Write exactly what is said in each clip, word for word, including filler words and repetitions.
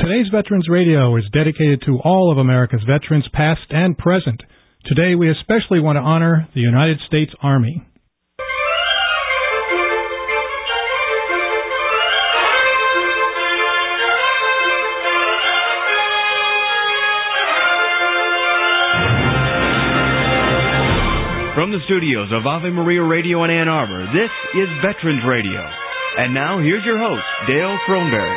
Today's Veterans Radio is dedicated to all of America's veterans, past and present. Today, we especially want to honor the United States Army. From the studios of Ave Maria Radio in Ann Arbor, this is Veterans Radio. And now, here's your host, Dale Throneberry.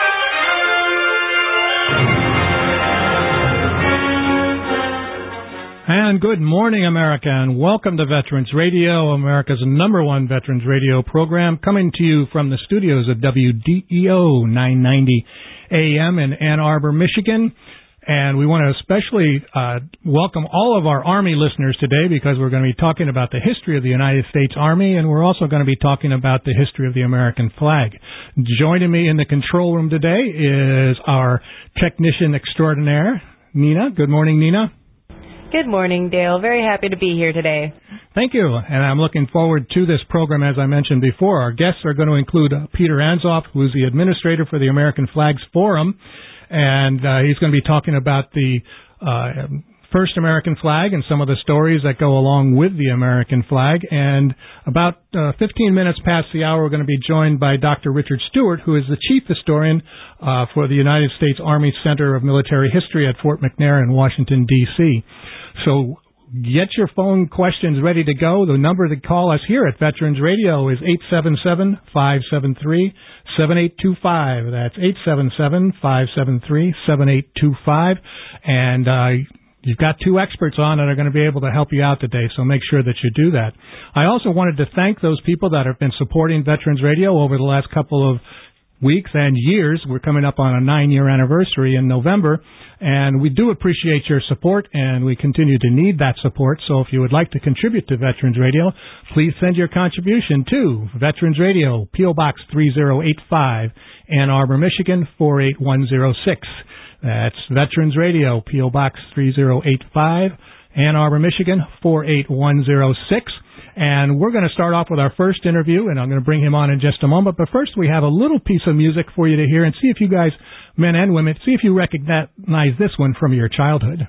And good morning, America, and welcome to Veterans Radio, America's number one Veterans Radio program, coming to you from the studios of W D E O nine ninety A M in Ann Arbor, Michigan. And we want to especially uh, welcome all of our Army listeners today because we're going to be talking about the history of the United States Army, and we're also going to be talking about the history of the American flag. Joining me in the control room today is our technician extraordinaire, Nina. Good morning, Nina. Good morning, Dale. Very happy to be here today. Thank you, and I'm looking forward to this program. As I mentioned before, our guests are going to include uh, Peter Anzoff, who's the administrator for the American Flags Forum, and uh, he's going to be talking about the uh, first American flag and some of the stories that go along with the American flag. And about uh, fifteen minutes past the hour, we're going to be joined by Doctor Richard Stewart, who is the chief historian uh, for the United States Army Center of Military History at Fort McNair in Washington, D C So get your phone questions ready to go. The number to call us here at Veterans Radio is eight seven seven, five seven three, seven eight two five. That's eight seven seven, five seven three, seven eight two five. And uh, you've got two experts on that are going to be able to help you out today, so make sure that you do that. I also wanted to thank those people that have been supporting Veterans Radio over the last couple of weeks and years. We're coming up on a nine-year anniversary in November, and we do appreciate your support, and we continue to need that support. So if you would like to contribute to Veterans Radio, please send your contribution to Veterans Radio, P O. Box three oh eight five, Ann Arbor, Michigan, four eight one oh six. That's Veterans Radio, P O. Box three oh eight five, Ann Arbor, Michigan, four eight one oh six. And we're going to start off with our first interview, and I'm going to bring him on in just a moment. But first, we have a little piece of music for you to hear and see if you guys, men and women, see if you recognize this one from your childhood.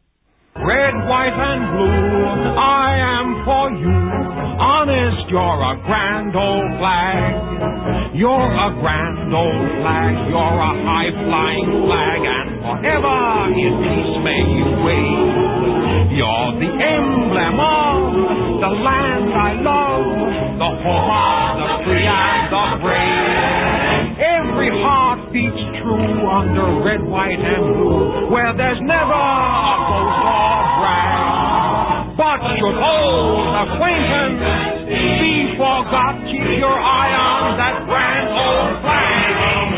Red, white, and blue, I am for you. Honest, you're a grand old flag. You're a grand old flag. You're a high-flying flag, and forever in peace may you wave. You're the emblem of the land I love, the home of the free and the brave. Every heart beats true under red, white, and blue, where there's never a boast or brag. But should old acquaintance be forgot, keep your eye on that grand old flag.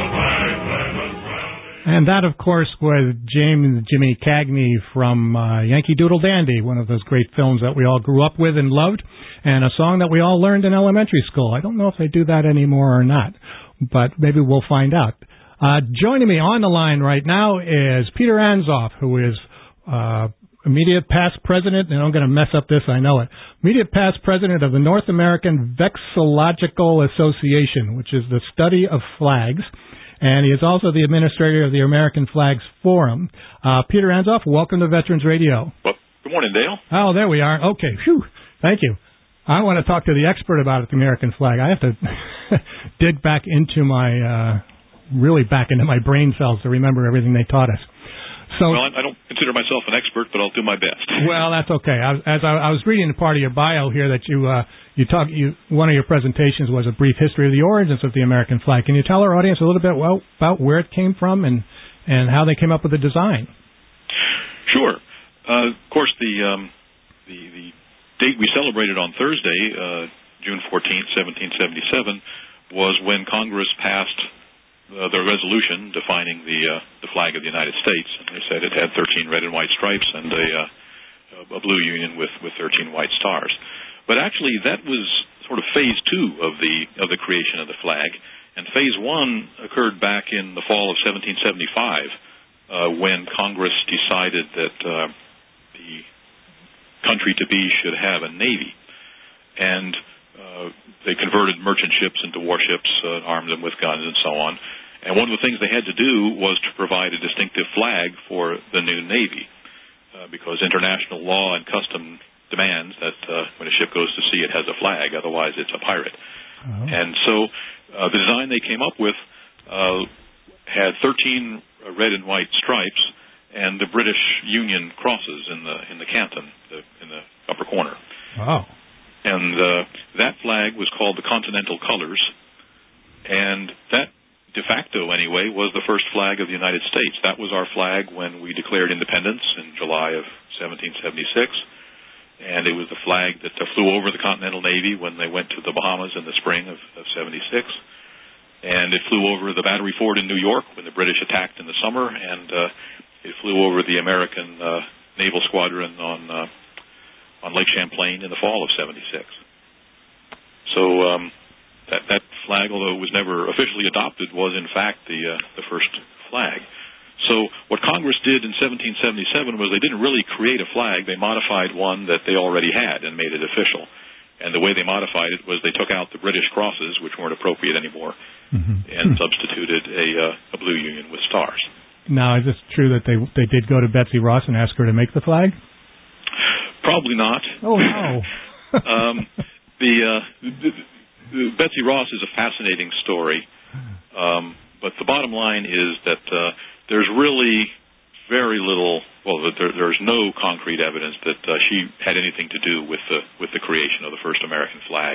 And that, of course, was James Jimmy Cagney from uh, Yankee Doodle Dandy, one of those great films that we all grew up with and loved, and a song that we all learned in elementary school. I don't know if they do that anymore or not, but maybe we'll find out. Uh, joining me on the line right now is Peter Anzoff, who is uh, immediate past president, and I'm going to mess up this, I know it, immediate past president of the North American Vexillological Association, which is the study of flags. And he is also the administrator of the American Flags Forum. Uh, Peter Anzoff, welcome to Veterans Radio. Well, good morning, Dale. Oh, there we are. Okay. Phew. Thank you. I want to talk to the expert about it, the American flag. I have to dig back into my, uh, really back into my brain cells to remember everything they taught us. So, well, I don't consider myself an expert, but I'll do my best. Well, that's okay. I, as I, I was reading a part of your bio here that you uh, you talk you one of your presentations was a brief history of the origins of the American flag. Can you tell our audience a little bit well about where it came from and and how they came up with the design? Sure. Uh, of course, the um, the the date we celebrated on Thursday, uh, June fourteenth, seventeen seventy-seven, was when Congress passed Uh, the resolution defining the uh, the flag of the United States. And they said it had thirteen red and white stripes and a, uh, a blue union with, with thirteen white stars. But actually, that was sort of phase two of the of the creation of the flag. And phase one occurred back in the fall of seventeen seventy-five, uh, when Congress decided that uh, the country to be should have a navy. And Uh, they converted merchant ships into warships, uh, armed them with guns and so on. And one of the things they had to do was to provide a distinctive flag for the new Navy, uh, because international law and custom demands that uh, when a ship goes to sea, it has a flag. Otherwise, it's a pirate. Oh. And so uh, the design they came up with uh, had thirteen red and white stripes and the British Union crosses in the in the canton, the, in the upper corner. Wow. And uh, that flag was called the Continental Colors, and that, de facto anyway, was the first flag of the United States. That was our flag when we declared independence in July of seventeen seventy-six, and it was the flag that uh, flew over the Continental Navy when they went to the Bahamas in the spring of, of seventy-six, and it flew over the Battery Fort in New York when the British attacked in the summer, and uh, it flew over the American uh, naval squadron on uh, on Lake Champlain in the fall of seventy-six. So um, that, that flag, although it was never officially adopted, was in fact the uh, the first flag. So what Congress did in seventeen seventy-seven was they didn't really create a flag. They modified one that they already had and made it official. And the way they modified it was they took out the British crosses, which weren't appropriate anymore, mm-hmm. and substituted a, uh, a blue union with stars. Now, is this true that they they did go to Betsy Ross and ask her to make the flag? Probably not. Oh, no. um, the, uh, the, the Betsy Ross is a fascinating story, um, but the bottom line is that uh, there's really very little, well, there, there's no concrete evidence that uh, she had anything to do with the with the creation of the first American flag.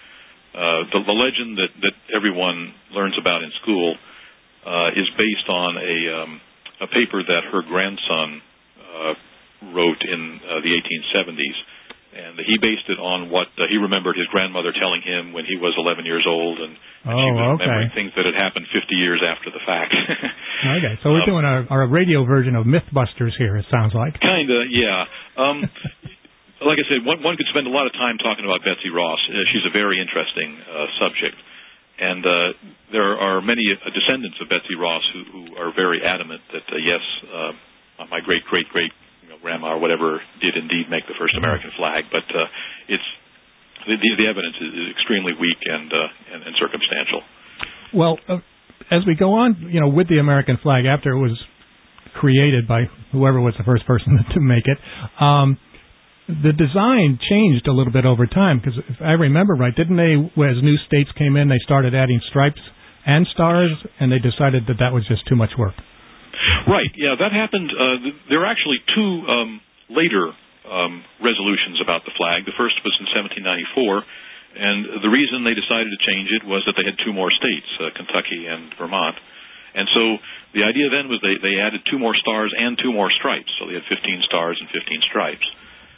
Uh, the, the legend that, that everyone learns about in school uh, is based on a, um, a paper that her grandson uh, wrote in uh, the eighteen seventies. And he based it on what uh, he remembered his grandmother telling him when he was eleven years old, and, and oh, she was okay. remembering things that had happened fifty years after the fact. Okay, so we're um, doing our, our radio version of Mythbusters here, it sounds like. Kind of, yeah. Um, like I said, one, one could spend a lot of time talking about Betsy Ross. Uh, she's a very interesting uh, subject. And uh, there are many uh, descendants of Betsy Ross who, who are very adamant that, uh, yes, uh, my great-great-great grandma or whatever did indeed make the first American flag, but uh, it's the, the evidence is extremely weak and uh, and, and circumstantial. Well, uh, as we go on, you know, with the American flag after it was created by whoever was the first person to make it, um, the design changed a little bit over time because if I remember right, didn't they, as new states came in, they started adding stripes and stars, and they decided that that was just too much work. Right, yeah, that happened. Uh, th- there are actually two um, later um, resolutions about the flag. The first was in seventeen ninety-four, and the reason they decided to change it was that they had two more states, uh, Kentucky and Vermont. And so the idea then was they, they added two more stars and two more stripes, so they had fifteen stars and fifteen stripes.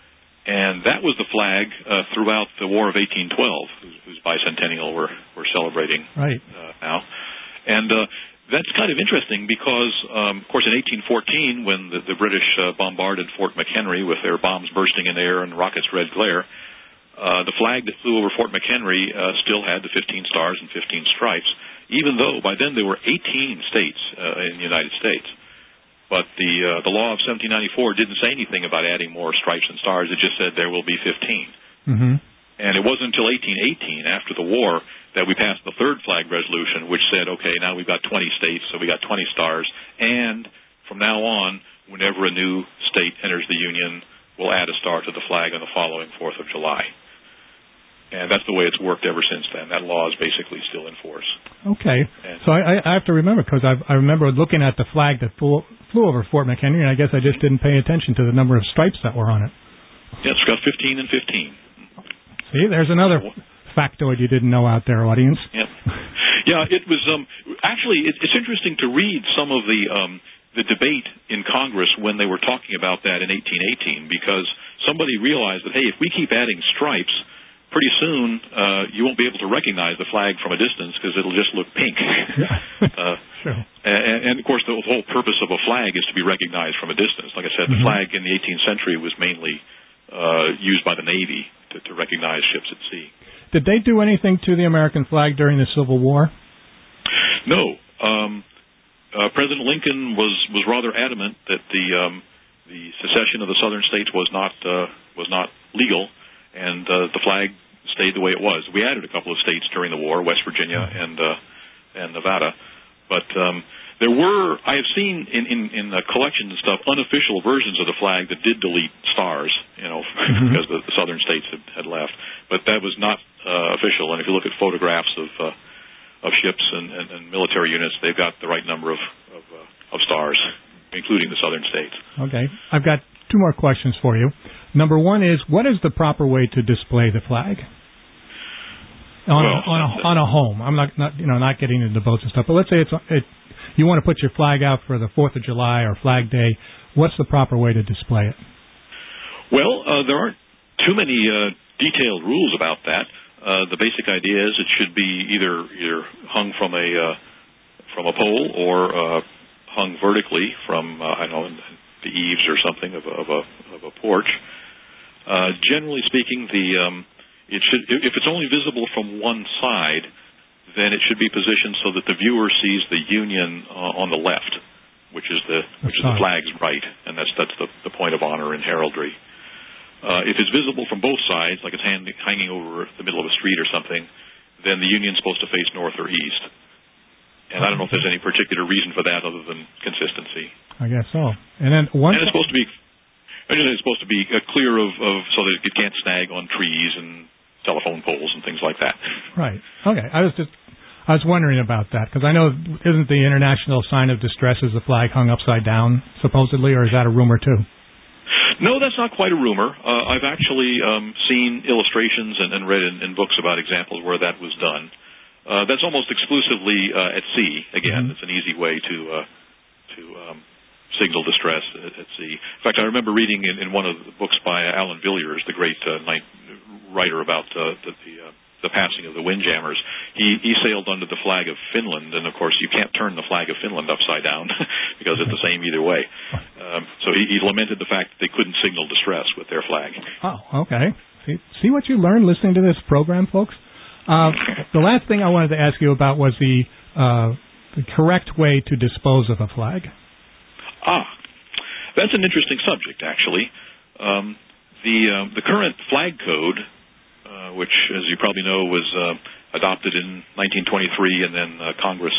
And that was the flag uh, throughout the War of eighteen twelve, whose, whose bicentennial we're, we're celebrating right. uh, now. And uh, that's kind of interesting because, um, of course, in eighteen fourteen, when the, the British uh, bombarded Fort McHenry with their bombs bursting in air and rockets' red glare, uh, the flag that flew over Fort McHenry uh, still had the fifteen stars and fifteen stripes, even though by then there were eighteen states uh, in the United States. But the uh, the law of seventeen ninety-four didn't say anything about adding more stripes and stars. It just said there will be fifteen. Mm-hmm. And it wasn't until eighteen eighteen, after the war, that we passed the third flag resolution, which said, okay, now we've got twenty states, so we got twenty stars, and from now on, whenever a new state enters the Union, we'll add a star to the flag on the following fourth of July. And that's the way it's worked ever since then. That law is basically still in force. Okay. And so I, I have to remember, because I, I remember looking at the flag that flew, flew over Fort McHenry, and I guess I just didn't pay attention to the number of stripes that were on it. Yeah, it's got fifteen and fifteen. See, there's another factoid you didn't know out there, audience. Yeah, yeah. It was um, actually it, it's interesting to read some of the um, the debate in Congress when they were talking about that in eighteen eighteen, because somebody realized that hey, if we keep adding stripes, pretty soon uh, you won't be able to recognize the flag from a distance because it'll just look pink. Yeah. uh, sure. and, and of course, the whole purpose of a flag is to be recognized from a distance. Like I said, mm-hmm. the flag in the eighteenth century was mainly uh, used by the Navy to, to recognize ships at sea. Did they do anything to the American flag during the Civil War? No. Um, uh, President Lincoln was, was rather adamant that the um, the secession of the southern states was not uh, was not legal, and uh, the flag stayed the way it was. We added a couple of states during the war, West Virginia and uh, and Nevada, But um, there were, I have seen in, in, in the collections and stuff, unofficial versions of the flag that did delete stars, you know, mm-hmm. because the, the southern states had, had left. But that was not uh, official. And if you look at photographs of uh, of ships and, and, and military units, they've got the right number of of, uh, of stars, including the southern states. Okay. I've got two more questions for you. Number one is, what is the proper way to display the flag? On, well, a, on, a, on a home. I'm not, not, you know, not getting into boats and stuff, but let's say it's it, you want to put your flag out for the fourth of July or Flag Day. What's the proper way to display it? Well, uh, there aren't too many uh, detailed rules about that. Uh, the basic idea is it should be either either hung from a uh, from a pole or uh, hung vertically from uh, I don't know the eaves or something of a, of a, of a porch. Uh, generally speaking, the um, It should, if it's only visible from one side, then it should be positioned so that the viewer sees the Union uh, on the left, which is the which is the flag's right, and that's that's the, the point of honor in heraldry. Uh, if it's visible from both sides, like it's hand, hanging over the middle of a street or something, then the Union's supposed to face north or east. And I don't know if there's any particular reason for that other than consistency. I guess so. And then one. And it's supposed to be. It's supposed to be uh, clear of, of so that it can't snag on trees and telephone poles and things like that. Right. Okay. I was just, I was wondering about that because I know, isn't the international sign of distress is the flag hung upside down, supposedly, or is that a rumor too? No, that's not quite a rumor. Uh, I've actually um, seen illustrations and, and read in, in books about examples where that was done. Uh, that's almost exclusively uh, at sea. Again, mm-hmm. It's an easy way to uh, to um, signal distress at, at sea. In fact, I remember reading in, in one of the books by Alan Villiers, the great uh, night writer about uh, the the, uh, the passing of the Windjammers. He he sailed under the flag of Finland, and of course you can't turn the flag of Finland upside down because it's the same either way. Um, so he, he lamented the fact that they couldn't signal distress with their flag. Oh, okay. See, see what you learned listening to this program, folks. Uh, the last thing I wanted to ask you about was the uh, the correct way to dispose of a flag. Ah, that's an interesting subject, actually. Um, the uh, the current flag code, uh, which, as you probably know, was uh, adopted in nineteen twenty-three, and then uh, Congress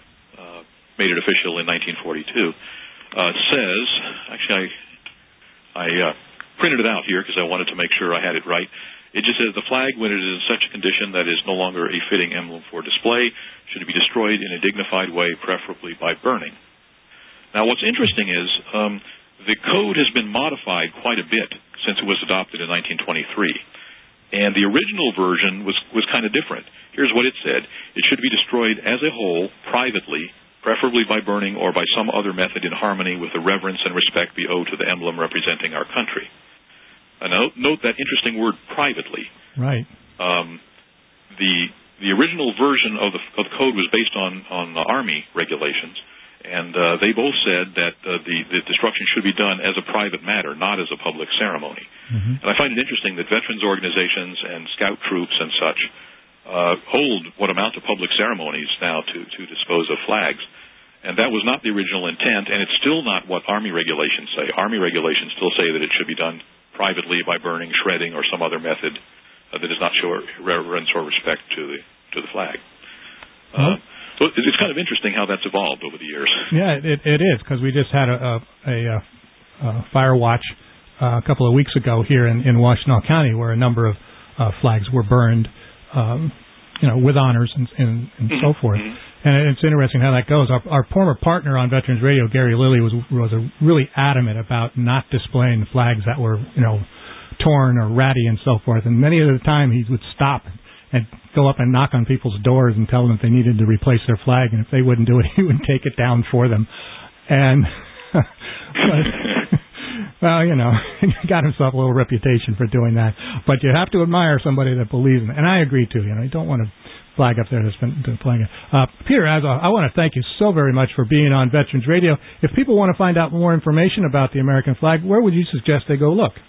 uh, made it official in nineteen forty-two, uh, says, actually, I, I uh, printed it out here because I wanted to make sure I had it right. It just says the flag, when it is in such a condition that is no longer a fitting emblem for display, should be destroyed in a dignified way, preferably by burning. Now, what's interesting is um, the code has been modified quite a bit since it was adopted in nineteen twenty-three. And the original version was, was kind of different. Here's what it said. It should be destroyed as a whole, privately, preferably by burning or by some other method in harmony with the reverence and respect we owe to the emblem representing our country. And note, note that interesting word, privately. Right. Um, the the original version of the, of the code was based on, on uh, Army regulations. And uh, they both said that uh, the, the destruction should be done as a private matter, not as a public ceremony. Mm-hmm. And I find it interesting that veterans organizations and scout troops and such uh, hold what amount to public ceremonies now to, to dispose of flags. And that was not the original intent, and it's still not what Army regulations say. Army regulations still say that it should be done privately by burning, shredding, or some other method uh, that does not show reverence or respect to the, to the flag. Uh, mm-hmm. So it's kind of interesting how that's evolved over the years. Yeah, it, it is, because we just had a, a, a, a fire watch uh, a couple of weeks ago here in, in Washtenaw County where a number of uh, flags were burned, um, you know, with honors and, and, and mm-hmm. so forth. Mm-hmm. And it's interesting how that goes. Our, our former partner on Veterans Radio, Gary Lilly, was was a really adamant about not displaying flags that were, you know, torn or ratty and so forth. And many of the time he would stop and go up and knock on people's doors and tell them if they needed to replace their flag, and if they wouldn't do it, he would take it down for them. And, but, well, you know, he got himself a little reputation for doing that. But you have to admire somebody that believes in it. And I agree, too. You know, you don't want to flag up there that's been, been playing it. Uh, Peter Azoff, I want to thank you so very much for being on Veterans Radio. If people want to find out more information about the American flag, where would you suggest they go look?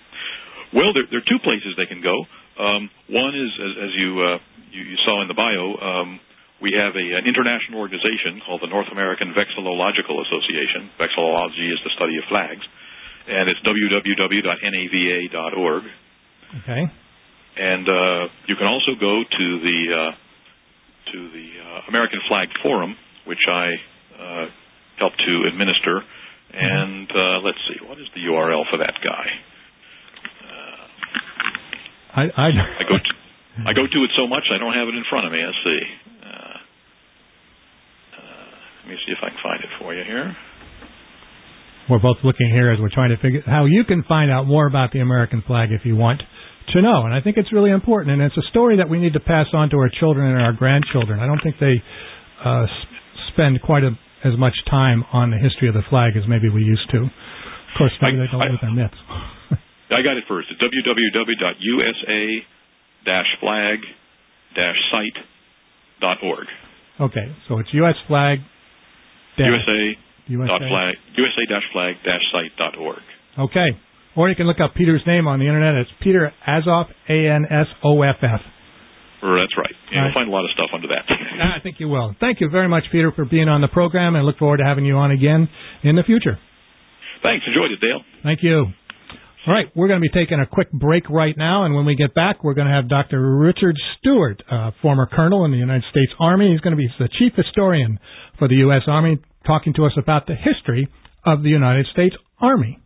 Well, there, there are two places they can go. Um, one is, as, as you, uh, you you saw in the bio, um, we have a, an international organization called the North American Vexillological Association. Vexillology is the study of flags, and it's w w w dot n a v a dot org. Okay. And uh, you can also go to the uh, to the uh, American Flag Forum, which I uh, help to administer. And uh, let's see, what is the U R L for that guy? Uh, I, I, I go to I go to it so much I don't have it in front of me. Let's see. Uh, uh, let me see if I can find it for you here. We're both looking here as we're trying to figure how you can find out more about the American flag if you want to know. And I think it's really important, and it's a story that we need to pass on to our children and our grandchildren. I don't think they uh, spend quite a, as much time on the history of the flag as maybe we used to. Of course, maybe I, they don't I, with their myths. I got it first. It's w w w dot u s a dash flag dash site dot org. Okay, so it's U S flag. U S A dot flag U S A dash flag dash site dot org. Okay, or you can look up Peter's name on the internet. It's Peter Azoff, A N S O F F. That's right. Yeah, you'll right. find a lot of stuff under that. I think you will. Thank you very much, Peter, for being on the program, and look forward to having you on again in the future. Thanks. Enjoyed it, Dale. Thank you. All right, we're going to be taking a quick break right now, and when we get back, we're going to have Doctor Richard Stewart, uh, former colonel in the United States Army. He's going to be the chief historian for the U S Army, talking to us about the history of the United States Army.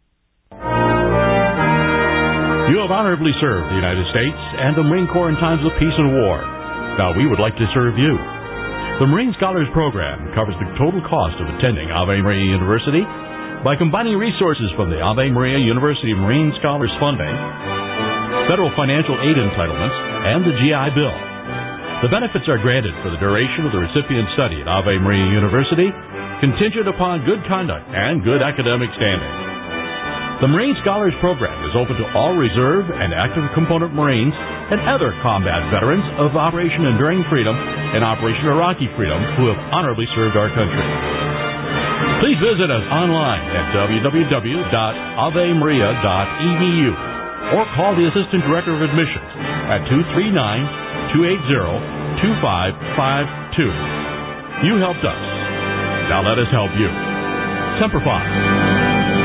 You have honorably served the United States and the Marine Corps in times of peace and war. Now we would like to serve you. The Marine Scholars Program covers the total cost of attending Ave Maria University by combining resources from the Ave Maria University Marine Scholars Funding, federal financial aid entitlements, and the G I Bill. The benefits are granted for the duration of the recipient's study at Ave Maria University, contingent upon good conduct and good academic standing. The Marine Scholars Program is open to all reserve and active component Marines and other combat veterans of Operation Enduring Freedom and Operation Iraqi Freedom who have honorably served our country. Please visit us online at w w w dot ave maria dot e d u or call the Assistant Director of Admissions at two three nine, two eight zero, two five five two. You helped us. Now let us help you. Semper Fi.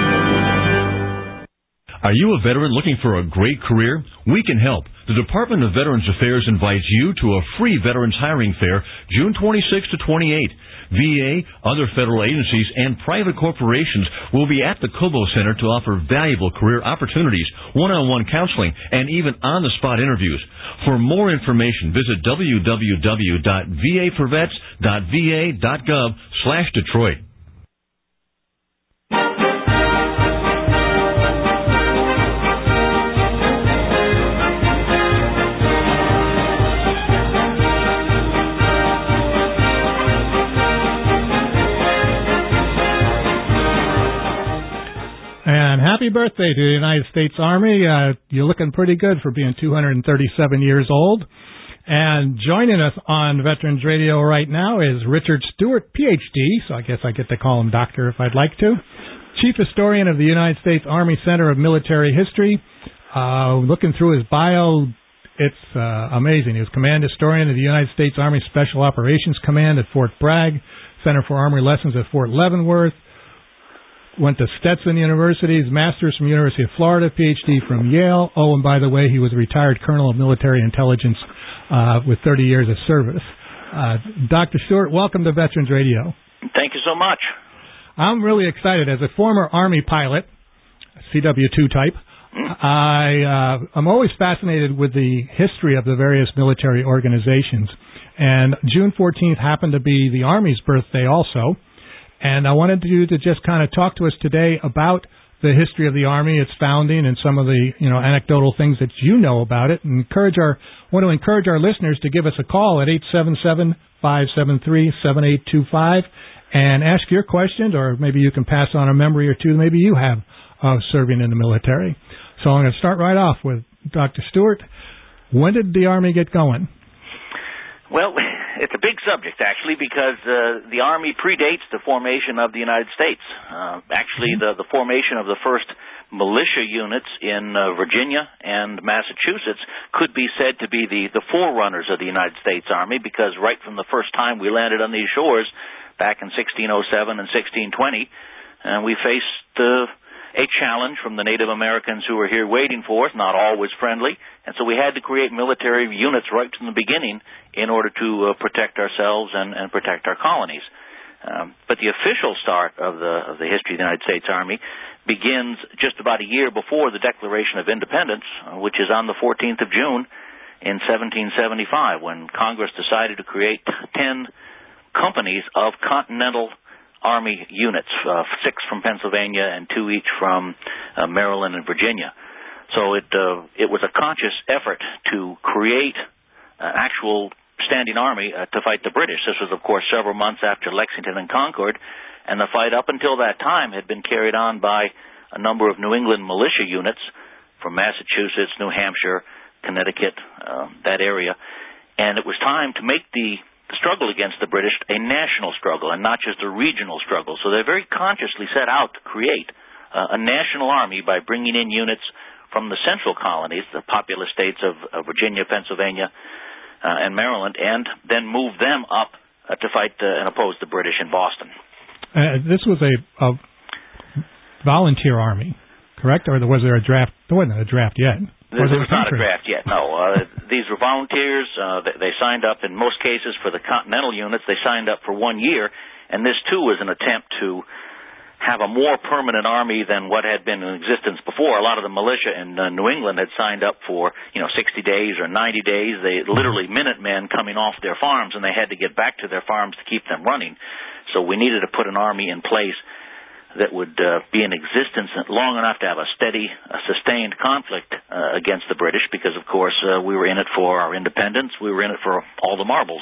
Are you a veteran looking for a great career? We can help. The Department of Veterans Affairs invites you to a free Veterans Hiring Fair June twenty-sixth to twenty-eighth. V A, other federal agencies, and private corporations will be at the Cobo Center to offer valuable career opportunities, one-on-one counseling, and even on-the-spot interviews. For more information, visit w w w dot v a for vets dot v a dot gov slash Detroit. And happy birthday to the United States Army. Uh, you're looking pretty good for being two hundred thirty-seven years old. And joining us on Veterans Radio right now is Richard Stewart, P H D, so I guess I get to call him doctor if I'd like to, Chief Historian of the United States Army Center of Military History. Uh, looking through his bio, it's uh, amazing. He was Command Historian of the United States Army Special Operations Command at Fort Bragg, Center for Army Lessons at Fort Leavenworth, went to Stetson University, his master's from University of Florida, P H D from Yale. Oh, and by the way, he was a retired colonel of military intelligence uh, with thirty years of service. Uh, Doctor Stewart, welcome to Veterans Radio. Thank you so much. I'm really excited. As a former Army pilot, C W two type, I, uh, I'm always fascinated with the history of the various military organizations. And June fourteenth happened to be the Army's birthday also. And I wanted you to just kind of talk to us today about the history of the Army, its founding, and some of the, you know, anecdotal things that you know about it. And encourage our want to encourage our listeners to give us a call at eight seven seven, five seven three, seven eight two five and ask your questions, or maybe you can pass on a memory or two maybe you have of serving in the military. So I'm going to start right off with Doctor Stewart. When did the Army get going? Well, it's a big subject, actually, because uh, the Army predates the formation of the United States. Uh, actually, the, the formation of the first militia units in uh, Virginia and Massachusetts could be said to be the, the forerunners of the United States Army, because right from the first time we landed on these shores back in sixteen oh seven and sixteen twenty, uh, we faced uh, a challenge from the Native Americans who were here waiting for us, not always friendly, and so we had to create military units right from the beginning in order to uh, protect ourselves and, and protect our colonies. Um, but the official start of the of the history of the United States Army begins just about a year before the Declaration of Independence, uh, which is on the fourteenth of June in seventeen seventy-five, when Congress decided to create ten companies of Continental Army units, uh, six from Pennsylvania and two each from uh, Maryland and Virginia. So it uh, it was a conscious effort to create an actual standing army uh, to fight the British. This was, of course, several months after Lexington and Concord, and the fight up until that time had been carried on by a number of New England militia units from Massachusetts, New Hampshire, Connecticut, uh, that area. And it was time to make the struggle against the British a national struggle and not just a regional struggle. So they very consciously set out to create uh, a national army by bringing in units from the central colonies, the populous states of, of Virginia, Pennsylvania, Uh, and Maryland, and then move them up uh, to fight uh, and oppose the British in Boston. Uh, this was a, a volunteer army, correct? Or was there a draft? There wasn't a draft yet. There was, was not a draft yet, no. Uh, these were volunteers. Uh, they, they signed up, in most cases, for the Continental units. They signed up for one year, and this, too, was an attempt to have a more permanent army than what had been in existence before. A lot of the militia in uh, New England had signed up for, you know, sixty days or ninety days. They literally Minutemen coming off their farms, and they had to get back to their farms to keep them running. So we needed to put an army in place that would uh, be in existence long enough to have a steady, a sustained conflict uh, against the British, because, of course, uh, we were in it for our independence. We were in it for all the marbles.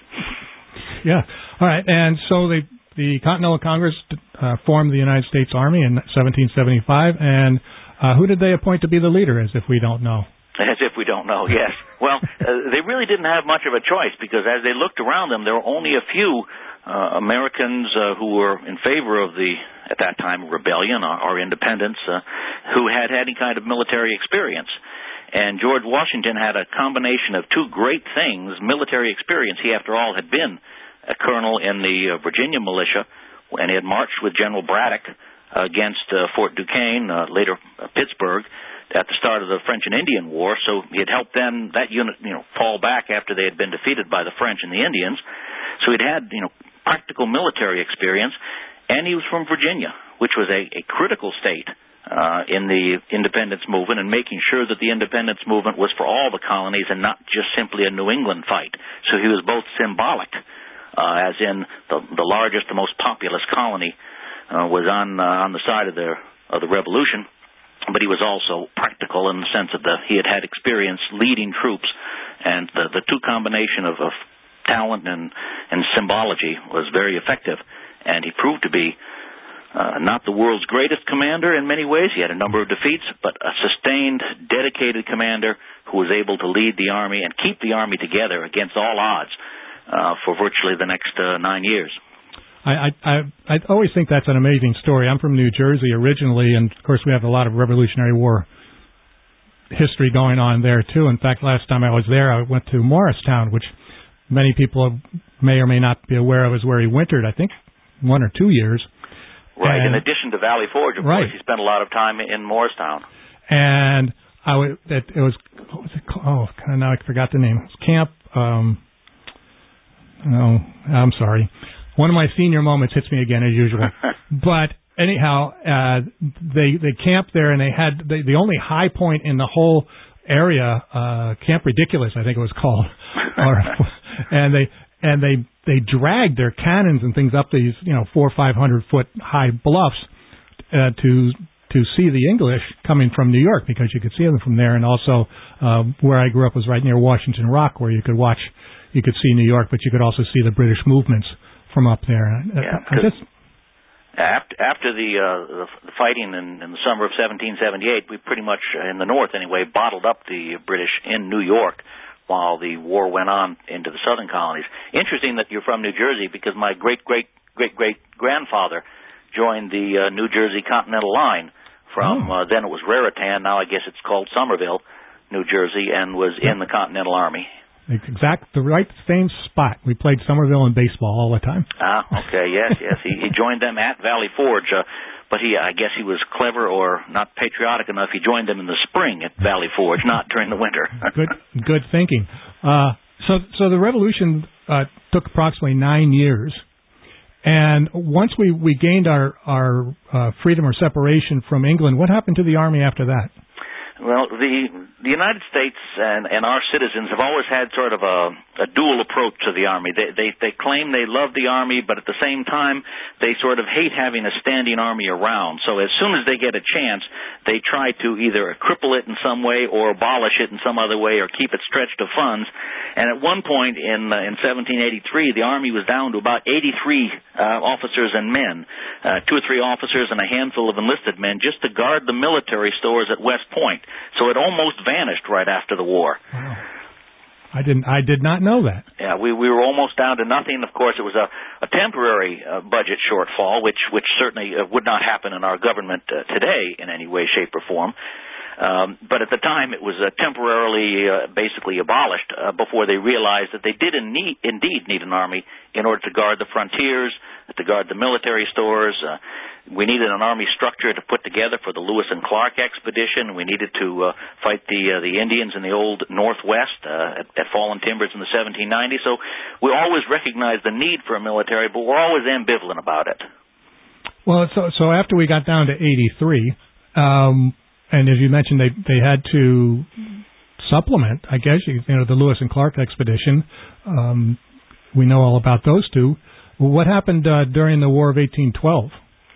Yeah. All right. And so they... The Continental Congress uh, formed the United States Army in seventeen seventy-five, and uh, who did they appoint to be the leader, as if we don't know? As if we don't know, yes. Well, uh, they really didn't have much of a choice, because as they looked around them, there were only a few uh, Americans uh, who were in favor of the, at that time, rebellion or, or independence, uh, who had any kind of military experience. And George Washington had a combination of two great things, military experience. He, after all, had been a colonel in the uh, Virginia militia, and he had marched with General Braddock uh, against uh, Fort Duquesne, uh, later uh, Pittsburgh, at the start of the French and Indian War. So he had helped them, that unit, you know, fall back after they had been defeated by the French and the Indians. So he'd had, you know, practical military experience, and he was from Virginia, which was a, a critical state uh, in the independence movement, and making sure that the independence movement was for all the colonies and not just simply a New England fight. So he was both symbolic, Uh, as in the, the largest, the most populous colony uh, was on uh, on the side of the of the Revolution, but he was also practical in the sense that the, he had had experience leading troops, and the, the two combination of, of talent and, and symbology was very effective, and he proved to be uh, not the world's greatest commander in many ways. He had a number of defeats, but a sustained, dedicated commander who was able to lead the army and keep the army together against all odds Uh, for virtually the next uh, nine years. I, I I always think that's an amazing story. I'm from New Jersey originally, and of course we have a lot of Revolutionary War history going on there too. In fact, last time I was there, I went to Morristown, which many people may or may not be aware of, is where he wintered, I think, one or two years. Right. And, in addition to Valley Forge, of right. course, he spent a lot of time in Morristown. And I w- it, it was what was it called? Oh, now I forgot the name. It was Camp. Um, Oh, I'm sorry. One of my senior moments hits me again as usual. But anyhow, uh, they they camped there, and they had the, the only high point in the whole area, uh, Camp Ridiculous, I think it was called, or, and they and they they dragged their cannons and things up these you know four or five hundred foot high bluffs uh, to to see the English coming from New York, because you could see them from there, and also uh, where I grew up was right near Washington Rock, where you could watch. You could see New York, but you could also see the British movements from up there. Yeah, I just, after, after the, uh, the fighting in, in the summer of seventeen seventy-eight, we pretty much, in the North anyway, bottled up the British in New York while the war went on into the southern colonies. Interesting that you're from New Jersey, because my great-great-great-great-grandfather joined the uh, New Jersey Continental Line from, oh. uh, then it was Raritan, now I guess it's called Somerville, New Jersey, and was in the Continental Army. Exact, the right same spot. We played Somerville in baseball all the time. Ah, okay, yes, yes. He, he joined them at Valley Forge. Uh, but he, I guess he was clever or not patriotic enough. He joined them in the spring at Valley Forge, not during the winter. Good, good thinking. Uh, so, so the revolution uh, took approximately nine years, and once we, we gained our our uh, freedom or separation from England, what happened to the army after that? Well, the the United States and, and our citizens have always had sort of a, a dual approach to the Army. They, they they claim they love the Army, but at the same time, they sort of hate having a standing Army around. So as soon as they get a chance, they try to either cripple it in some way or abolish it in some other way or keep it stretched of funds. And at one point in uh, in seventeen eighty-three, the Army was down to about eighty-three uh, officers and men, uh, two or three officers and a handful of enlisted men, just to guard the military stores at West Point. So it almost vanished right after the war. Wow. I didn't. I did not know that. Yeah, we we were almost down to nothing. Of course, it was a, a temporary uh, budget shortfall, which which certainly uh, would not happen in our government uh, today in any way, shape, or form. Um, but at the time, it was uh, temporarily, uh, basically abolished uh, before they realized that they did in need, indeed need an army in order to guard the frontiers, to guard the military stores. Uh, we needed an army structure to put together for the Lewis and Clark expedition. We needed to uh, fight the uh, the Indians in the old Northwest uh, at, at Fallen Timbers in the seventeen nineties. So we always recognized the need for a military, but we're always ambivalent about it. Well, so so after we got down to eighty-three. Um, And as you mentioned, they they had to supplement, I guess, you know, the Lewis and Clark expedition. Um, we know all about those two. What happened uh, during the War of eighteen twelve?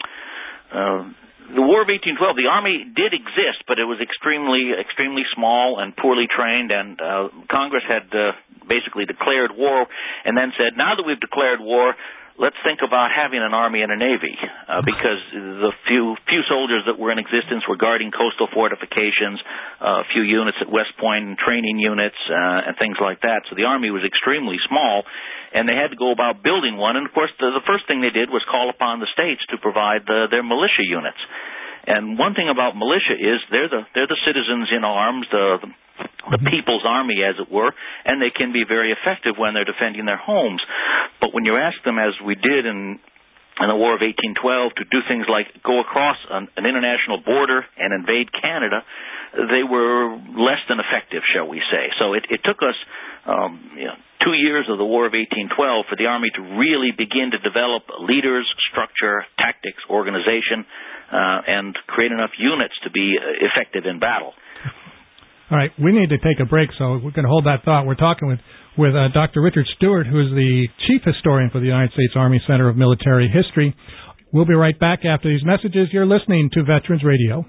Uh, the War of eighteen twelve, the Army did exist, but it was extremely, extremely small and poorly trained, and uh, Congress had uh, basically declared war and then said, now that we've declared war, let's think about having an Army and a Navy, uh, because the few few soldiers that were in existence were guarding coastal fortifications, uh, a few units at West Point, and training units, uh, and things like that. So the Army was extremely small, and they had to go about building one. And, of course, the, the first thing they did was call upon the states to provide the, their militia units. And one thing about militia is they're the they're the citizens in arms, the, the people's army, as it were, and they can be very effective when they're defending their homes. But when you ask them, as we did in in the War of eighteen twelve, to do things like go across an, an international border and invade Canada, they were less than effective, shall we say. So it, it took us um, you know, two years of the War of eighteen twelve for the Army to really begin to develop leaders, structure, tactics, organization, uh, and create enough units to be effective in battle. All right, we need to take a break, so we're going to hold that thought. We're talking with, with uh, Doctor Richard Stewart, who is the Chief Historian for the United States Army Center of Military History. We'll be right back after these messages. You're listening to Veterans Radio.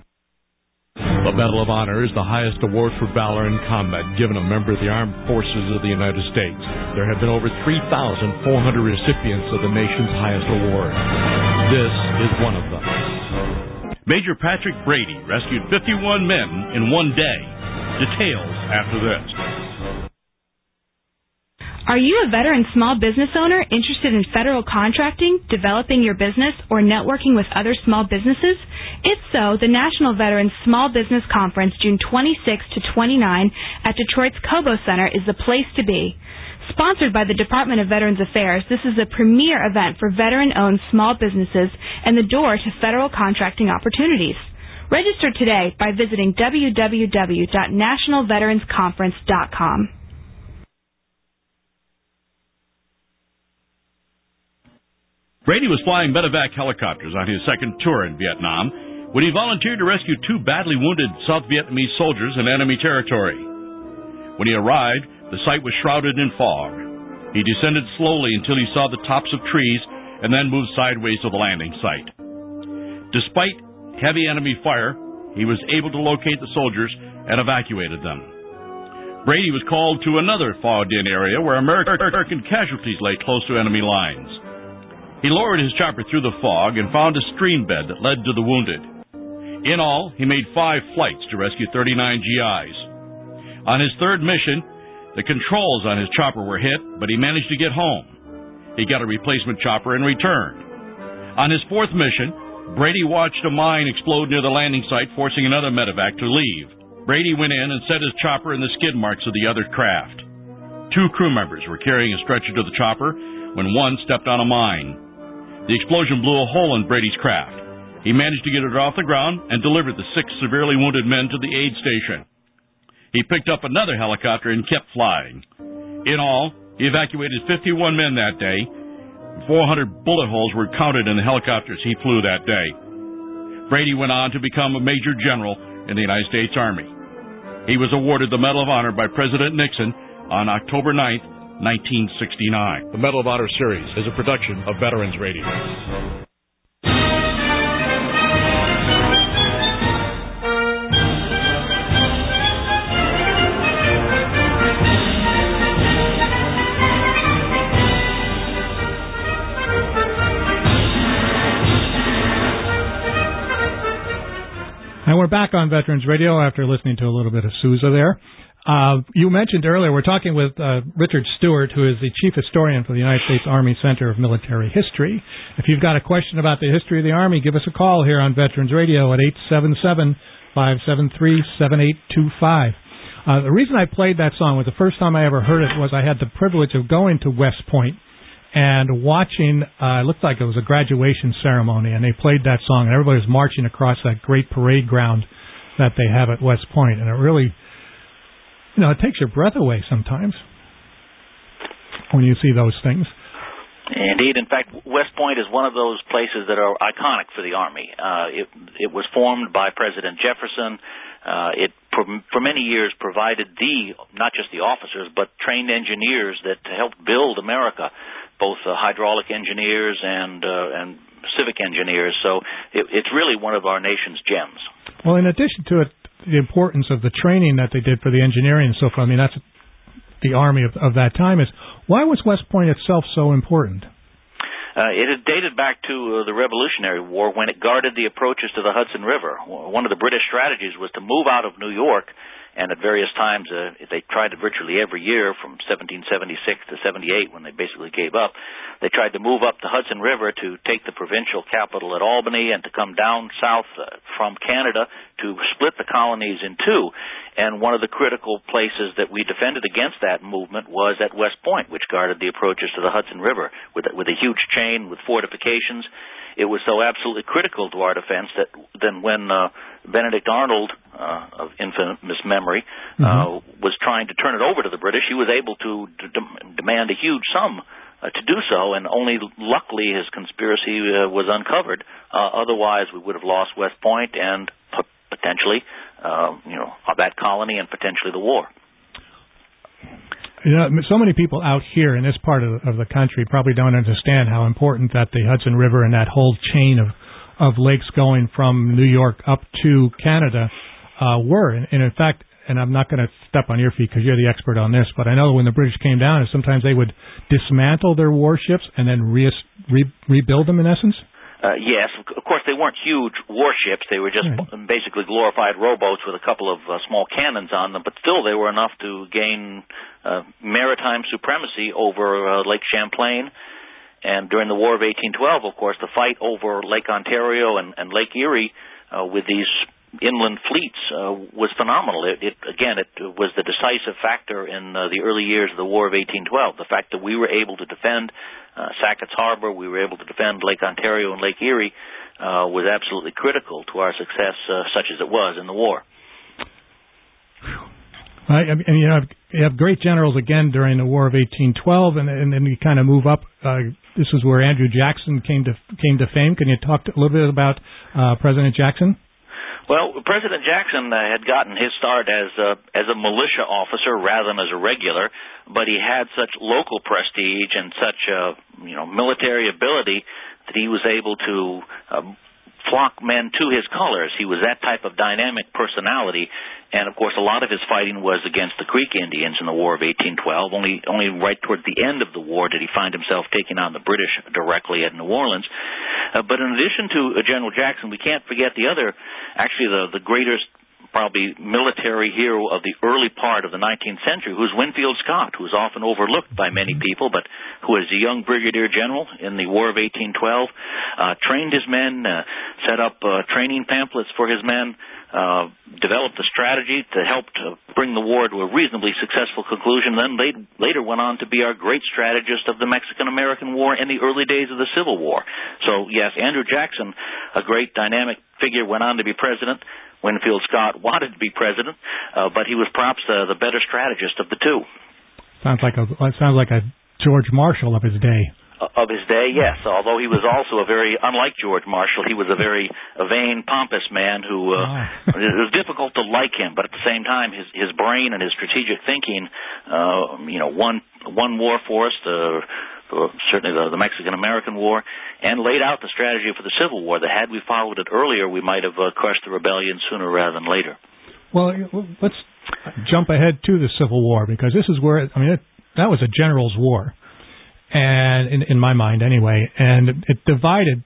The Medal of Honor is the highest award for valor in combat given a member of the Armed Forces of the United States. There have been over three thousand four hundred recipients of the nation's highest award. This is one of them. Major Patrick Brady rescued fifty-one men in one day. Details after this. Are you a veteran small business owner interested in federal contracting, developing your business, or networking with other small businesses? If so, the National Veterans Small Business Conference, June twenty-sixth to twenty-ninth at Detroit's Cobo Center, is the place to be. Sponsored by the Department of Veterans Affairs, this is a premier event for veteran-owned small businesses and the door to federal contracting opportunities. Register today by visiting w w w dot national veterans conference dot com. Brady was flying medevac helicopters on his second tour in Vietnam when he volunteered to rescue two badly wounded South Vietnamese soldiers in enemy territory. When he arrived, the site was shrouded in fog. He descended slowly until he saw the tops of trees and then moved sideways to the landing site. Despite heavy enemy fire, he was able to locate the soldiers and evacuated them. Brady was called to another fogged-in area where American casualties lay close to enemy lines. He lowered his chopper through the fog and found a stream bed that led to the wounded. In all, he made five flights to rescue thirty-nine G Is. On his third mission, the controls on his chopper were hit, but he managed to get home. He got a replacement chopper and returned. On his fourth mission, Brady watched a mine explode near the landing site, forcing another medevac to leave. Brady went in and set his chopper in the skid marks of the other craft. Two crew members were carrying a stretcher to the chopper when one stepped on a mine. The explosion blew a hole in Brady's craft. He managed to get it off the ground and delivered the six severely wounded men to the aid station. He picked up another helicopter and kept flying. In all, he evacuated fifty-one men that day. four hundred bullet holes were counted in the helicopters he flew that day. Brady went on to become a major general in the United States Army. He was awarded the Medal of Honor by President Nixon on October ninth, nineteen sixty-nine. The Medal of Honor series is a production of Veterans Radio. And we're back on Veterans Radio after listening to a little bit of Sousa there. Uh, you mentioned earlier, we're talking with uh, Richard Stewart, who is the Chief Historian for the United States Army Center of Military History. If you've got a question about the history of the Army, give us a call here on Veterans Radio at eight seven seven, five seven three, seven eight two five. Uh, the reason I played that song was the first time I ever heard it was I had the privilege of going to West Point and watching, uh, it looked like it was a graduation ceremony, and they played that song, and everybody was marching across that great parade ground that they have at West Point, and it really, you know, it takes your breath away sometimes when you see those things. Indeed. In fact, West Point is one of those places that are iconic for the Army. Uh, it, it was formed by President Jefferson. Uh, it, for, for many years, provided the, not just the officers, but trained engineers that helped build America, both uh, hydraulic engineers and uh, and civic engineers. So it, it's really one of our nation's gems. Well, in addition to it, the importance of the training that they did for the engineering and so forth, I mean, that's the Army of, of that time, is why was West Point itself so important? Uh, it is dated back to uh, the Revolutionary War when it guarded the approaches to the Hudson River. One of the British strategies was to move out of New York, and at various times uh, they tried it virtually every year from seventeen seventy-six to seventy-eight when they basically gave up. They tried to move up the Hudson River to take the provincial capital at Albany and to come down south uh, from Canada to split the colonies in two. And one of the critical places that we defended against that movement was at West Point, which guarded the approaches to the Hudson River with, with a huge chain with fortifications. It was so absolutely critical to our defense that then when uh, Benedict Arnold, uh, of infamous memory, uh, mm-hmm. was trying to turn it over to the British, he was able to d- d- demand a huge sum uh, to do so, and only luckily his conspiracy uh, was uncovered. Uh, otherwise, we would have lost West Point and p- potentially, uh, you know, that colony and potentially the war. You know, so many people out here in this part of, of the country probably don't understand how important that the Hudson River and that whole chain of, of lakes going from New York up to Canada uh, were. And, and in fact, and I'm not going to step on your feet because you're the expert on this, but I know when the British came down, sometimes they would dismantle their warships and then re- re- rebuild them in essence. Uh, yes, of course they weren't huge warships. They were just right. basically glorified rowboats with a couple of uh, small cannons on them, but still they were enough to gain uh, maritime supremacy over uh, Lake Champlain. And during the War of eighteen twelve, of course, the fight over Lake Ontario and, and Lake Erie uh, with these inland fleets uh, was phenomenal. It, it again, it was the decisive factor in uh, the early years of the War of eighteen twelve. The fact that we were able to defend uh, Sackett's Harbor, we were able to defend Lake Ontario and Lake Erie, uh, was absolutely critical to our success, uh, such as it was in the war. I, I mean, you know, you have great generals again during the War of eighteen twelve, and, and then you kind of move up. Uh, this is where Andrew Jackson came to came to fame. Can you talk to, a little bit about uh, President Jackson? Well, President Jackson uh, had gotten his start as a, as a militia officer rather than as a regular, but he had such local prestige and such uh, you know military ability that he was able to uh, flock men to his colors. He was that type of dynamic personality, and of course a lot of his fighting was against the Creek Indians in the War of eighteen twelve. Only, only right toward the end of the war did he find himself taking on the British directly at New Orleans. Uh, but in addition to uh, General Jackson, we can't forget the other, actually the, the greatest probably military hero of the early part of the nineteenth century, who's Winfield Scott, who's often overlooked by many people, but who was a young brigadier general in the War of eighteen twelve, uh, trained his men, uh, set up uh, training pamphlets for his men, uh, developed a strategy that helped uh, bring the war to a reasonably successful conclusion, then they later went on to be our great strategist of the Mexican-American War and the early days of the Civil War. So, yes, Andrew Jackson, a great dynamic figure, went on to be president. Winfield Scott wanted to be president, uh, but he was perhaps uh, the better strategist of the two. Sounds like a sounds like a George Marshall of his day. Of his day, yes. Although he was also a very, unlike George Marshall, he was a very a vain, pompous man who uh, oh. it was difficult to like him. But at the same time, his his brain and his strategic thinking, uh, you know, won won war for us. The, the certainly the, the Mexican-American War, and laid out the strategy for the Civil War. That had we followed it earlier, we might have uh, crushed the rebellion sooner rather than later. Well, let's jump ahead to the Civil War, because this is where I mean it, that was a general's war. And in, in my mind, anyway, and it divided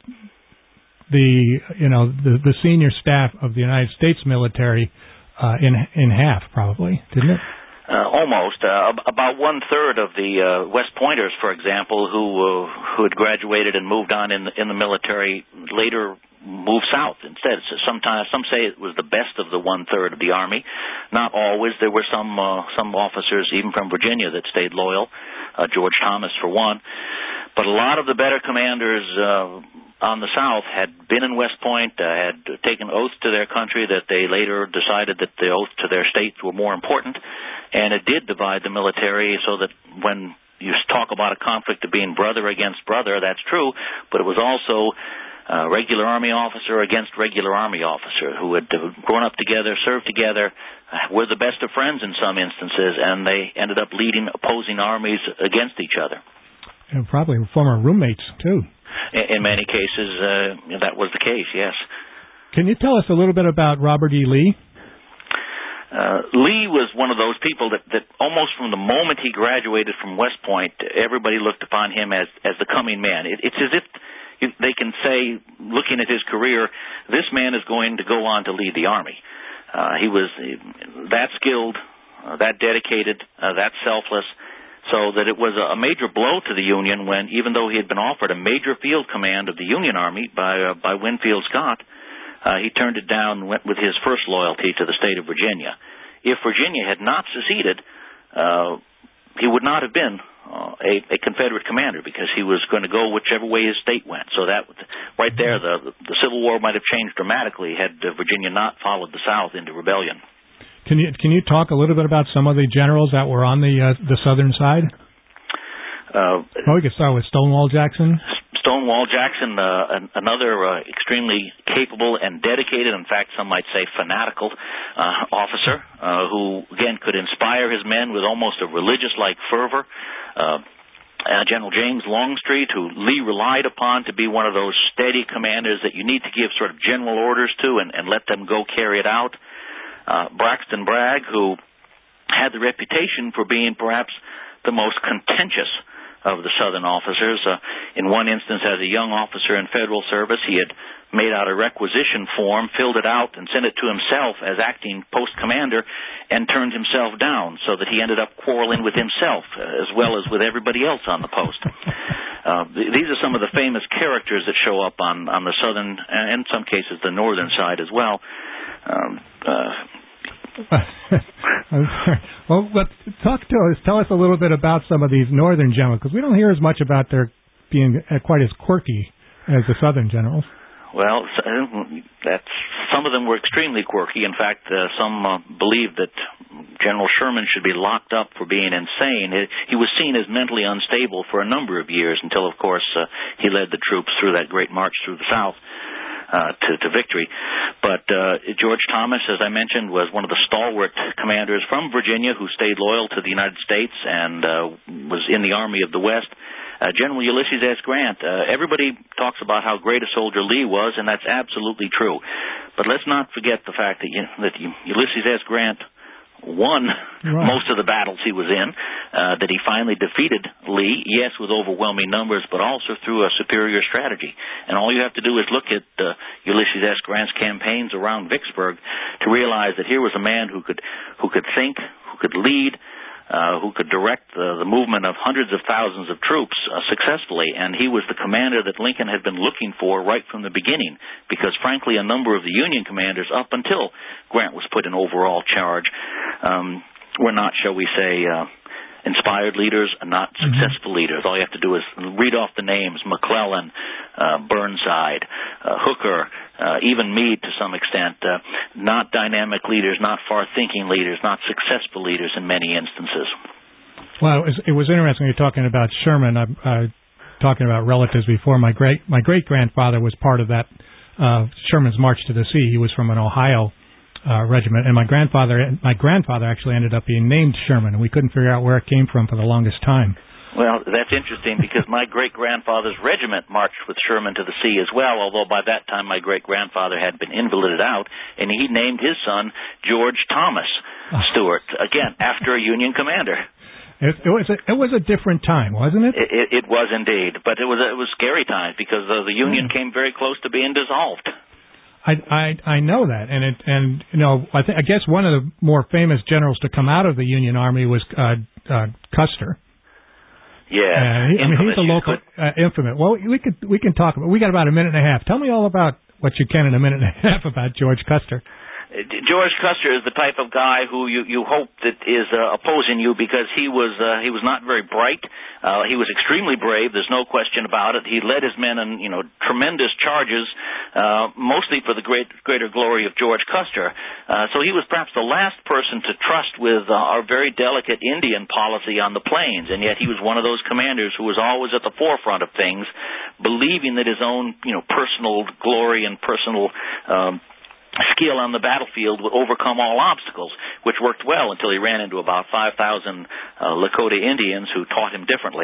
the you know the, the senior staff of the United States military uh, in in half, probably, didn't it? Uh, almost. Uh, about one third of the uh, West Pointers, for example, who uh, who had graduated and moved on in the, in the military, later moved south instead. So sometimes some say it was the best of the one third of the Army. Not always. There were some uh, some officers, even from Virginia, that stayed loyal. Uh, George Thomas, for one. But a lot of the better commanders uh, on the South had been in West Point, uh, had taken oaths to their country that they later decided that the oath to their states were more important. And it did divide the military, so that when you talk about a conflict of being brother against brother, that's true, but it was also uh, regular Army officer against regular Army officer who had grown up together, served together, were the best of friends in some instances, and they ended up leading opposing armies against each other. And probably former roommates, too. In, in many cases, uh, that was the case, yes. Can you tell us a little bit about Robert E. Lee? Uh, Lee was one of those people that, that almost from the moment he graduated from West Point, everybody looked upon him as, as the coming man. It, it's as if they can say, looking at his career, this man is going to go on to lead the Army. Uh, he was that skilled, uh, that dedicated, uh, that selfless, so that it was a major blow to the Union when, even though he had been offered a major field command of the Union Army by uh, by Winfield Scott, uh, he turned it down and went with his first loyalty to the state of Virginia. If Virginia had not seceded, uh, he would not have been uh, a, a Confederate commander, because he was going to go whichever way his state went. So that right there, the the Civil War might have changed dramatically had uh, Virginia not followed the South into rebellion. Can you can you talk a little bit about some of the generals that were on the uh, the southern side? Uh, oh, we could start with Stonewall Jackson. Stonewall Jackson, uh, an, another uh, extremely capable and dedicated, in fact, some might say fanatical uh, officer, uh, who, again, could inspire his men with almost a religious-like fervor. Uh, uh, General James Longstreet, who Lee relied upon to be one of those steady commanders that you need to give sort of general orders to and, and let them go carry it out. Uh, Braxton Bragg, who had the reputation for being perhaps the most contentious of the Southern officers. Uh, in one instance, as a young officer in federal service, he had made out a requisition form, filled it out, and sent it to himself as acting post commander, and turned himself down, so that he ended up quarreling with himself uh, as well as with everybody else on the post. Uh, th- these are some of the famous characters that show up on, on the southern, and in some cases the northern side as well. Um, uh, well, but talk to us. Tell us a little bit about some of these northern generals, because we don't hear as much about their being quite as quirky as the southern generals. Well, that's some of them were extremely quirky. In fact, uh, some uh, believe that General Sherman should be locked up for being insane. He was seen as mentally unstable for a number of years until, of course, uh, he led the troops through that great march through the South. Uh, to, to victory. But uh, George Thomas, as I mentioned, was one of the stalwart commanders from Virginia who stayed loyal to the United States and uh, was in the Army of the West. Uh, General Ulysses S. Grant, uh, everybody talks about how great a soldier Lee was, and that's absolutely true. But let's not forget the fact that, you, that Ulysses S. Grant won right. most of the battles he was in, uh, that he finally defeated Lee, yes, with overwhelming numbers, but also through a superior strategy. And all you have to do is look at uh, Ulysses S. Grant's campaigns around Vicksburg to realize that here was a man who could who could think, who could lead, uh, who could direct the, the movement of hundreds of thousands of troops uh, successfully, and he was the commander that Lincoln had been looking for right from the beginning, because frankly a number of the Union commanders up until Grant was put in overall charge um, were not, shall we say, uh, inspired leaders, not successful mm-hmm. leaders. All you have to do is read off the names: McClellan, uh, Burnside, uh, Hooker, uh, even Meade to some extent. Uh, not dynamic leaders, not far-thinking leaders, not successful leaders in many instances. Well, it was, it was interesting you're talking about Sherman. I'm uh, talking about relatives before. My great my great grandfather was part of that uh, Sherman's March to the Sea. He was from an Ohio Uh, regiment, and my grandfather my grandfather actually ended up being named Sherman, and we couldn't figure out where it came from for the longest time. Well, that's interesting because my great-grandfather's regiment marched with Sherman to the sea as well, although by that time my great-grandfather had been invalided out, and he named his son George Thomas Stewart, again, after a Union commander. It, it was a, it was a different time, wasn't it? It, it, it was indeed, but it was it was scary times because uh, the Union mm. came very close to being dissolved. I, I I know that, and it and you know I, th- I guess one of the more famous generals to come out of the Union Army was uh, uh, Custer. Yeah, uh, he, I mean he's a local uh, infamous. Well, we could we can talk about. We got about a minute and a half. Tell me all about what you can in a minute and a half about George Custer. George Custer is the type of guy who you, you hope that is uh, opposing you because he was uh, he was not very bright. Uh, he was extremely brave. There's no question about it. He led his men in you know tremendous charges, uh, mostly for the great greater glory of George Custer. Uh, so he was perhaps the last person to trust with uh, our very delicate Indian policy on the plains, and yet he was one of those commanders who was always at the forefront of things, believing that his own you know personal glory and personal um, skill on the battlefield would overcome all obstacles, which worked well until he ran into about five thousand uh, Lakota Indians who taught him differently.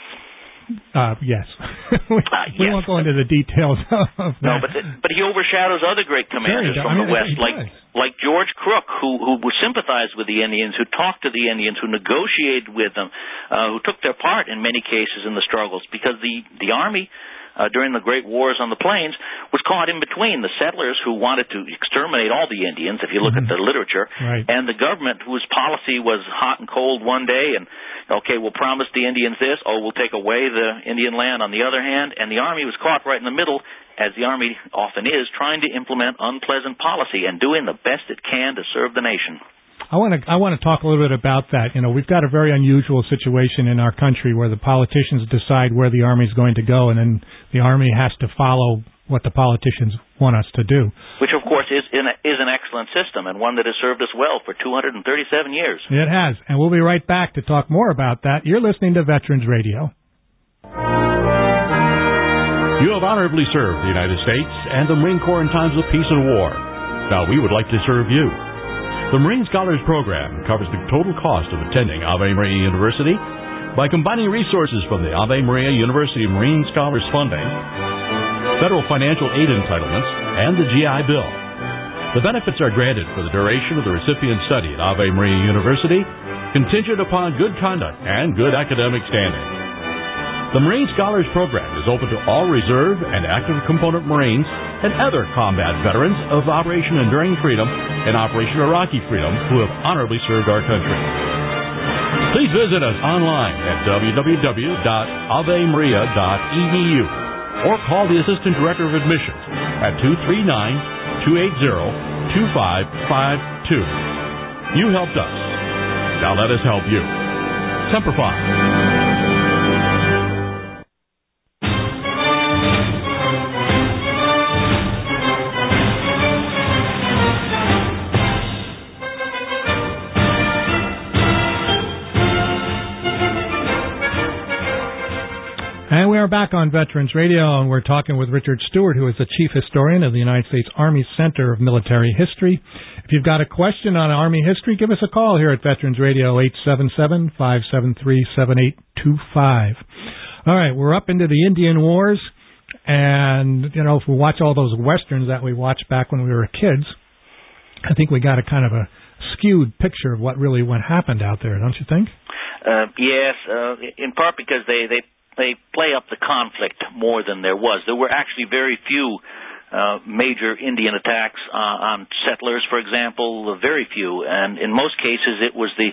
Uh, yes. we, uh, we yes. won't go into the details of that. No, but, the, but he overshadows other great commanders Very, from I mean, the West, like does. like George Crook, who, who sympathized with the Indians, who talked to the Indians, who negotiated with them, uh, who took their part in many cases in the struggles, because the, the Army Uh, during the great wars on the plains, was caught in between the settlers who wanted to exterminate all the Indians, if you look mm-hmm. at the literature, right. and the government whose policy was hot and cold one day, and, okay, we'll promise the Indians this, oh, we'll take away the Indian land on the other hand, and the Army was caught right in the middle, as the Army often is, trying to implement unpleasant policy and doing the best it can to serve the nation. I want to I want to talk a little bit about that. You know, we've got a very unusual situation in our country where the politicians decide where the Army's going to go, and then the Army has to follow what the politicians want us to do. Which, of course, is in a, is an excellent system and one that has served us well for two hundred thirty-seven years. It has, and we'll be right back to talk more about that. You're listening to Veterans Radio. You have honorably served the United States and the Marine Corps in times of peace and war. Now we would like to serve you. The Marine Scholars Program covers the total cost of attending Ave Maria University by combining resources from the Ave Maria University Marine Scholars Funding, federal financial aid entitlements, and the G I Bill. The benefits are granted for the duration of the recipient's study at Ave Maria University, contingent upon good conduct and good academic standing. The Marine Scholars Program is open to all reserve and active component Marines and other combat veterans of Operation Enduring Freedom and Operation Iraqi Freedom who have honorably served our country. Please visit us online at w w w dot ave maria dot e d u or call the Assistant Director of Admissions at two three nine, two eight zero, two five five two. You helped us. Now let us help you. Semper Fi. And we are back on Veterans Radio, and we're talking with Richard Stewart, who is the Chief Historian of the United States Army Center of Military History. If you've got a question on Army history, give us a call here at Veterans Radio, eight seven seven, five seven three, seven eight two five. All right, we're up into the Indian Wars, and, you know, if we watch all those Westerns that we watched back when we were kids, I think we got a kind of a skewed picture of what really what happened out there, don't you think? Uh, yes, uh, in part because they... they They play up the conflict more than there was. There were actually very few uh, major Indian attacks uh, on settlers, for example, very few. And in most cases, it was the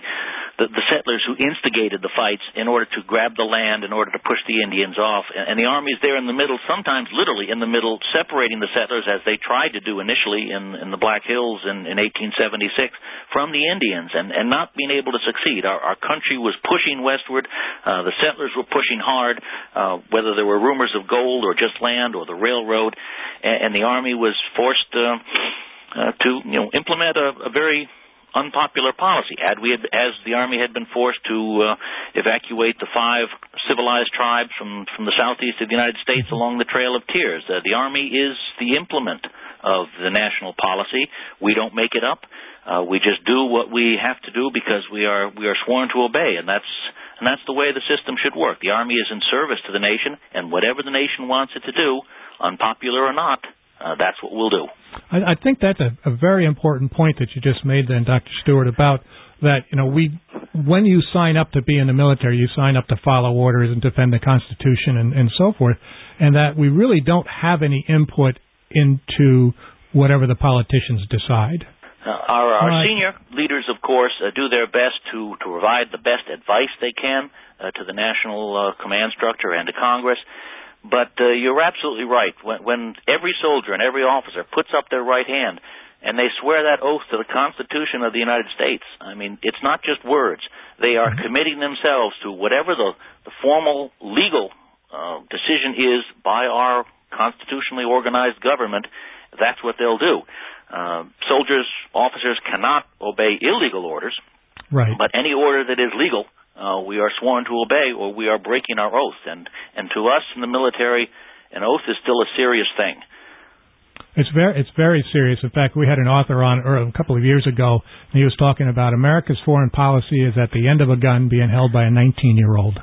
the, the settlers who instigated the fights in order to grab the land, in order to push the Indians off. And, and the Army's there in the middle, sometimes literally in the middle, separating the settlers, as they tried to do initially in, in the Black Hills in, in eighteen seventy-six, from the Indians, and, and not being able to succeed. Our, our country was pushing westward. Uh, the settlers were pushing hard, uh, whether there were rumors of gold or just land or the railroad, and, and the Army was forced uh, uh, to, you know, implement a, a very unpopular policy. Had we had, as the Army had been forced to uh, evacuate the five civilized tribes from, from the southeast of the United States along the Trail of Tears. Uh, the Army is the implement of the national policy. We don't make it up. Uh, we just do what we have to do because we are we are sworn to obey, and that's and that's the way the system should work. The Army is in service to the nation, and whatever the nation wants it to do, unpopular or not, Uh, that's what we'll do. I, I think that's a, a very important point that you just made then, Doctor Stewart, about that, you know, we, when you sign up to be in the military, you sign up to follow orders and defend the Constitution and, and so forth, and that we really don't have any input into whatever the politicians decide. Uh, our our right. senior leaders, of course, uh, do their best to, to provide the best advice they can uh, to the national uh, command structure and to Congress. But uh, you're absolutely right. When, when every soldier and every officer puts up their right hand and they swear that oath to the Constitution of the United States, I mean, it's not just words. They are committing themselves to whatever the, the formal legal uh, decision is by our constitutionally organized government. That's what they'll do. Uh, soldiers, officers cannot obey illegal orders. Right. But any order that is legal, Uh, we are sworn to obey, or we are breaking our oath. And, and to us in the military, an oath is still a serious thing. It's very, it's very serious. In fact, we had an author on a couple of years ago, and he was talking about America's foreign policy is at the end of a gun being held by a nineteen-year-old.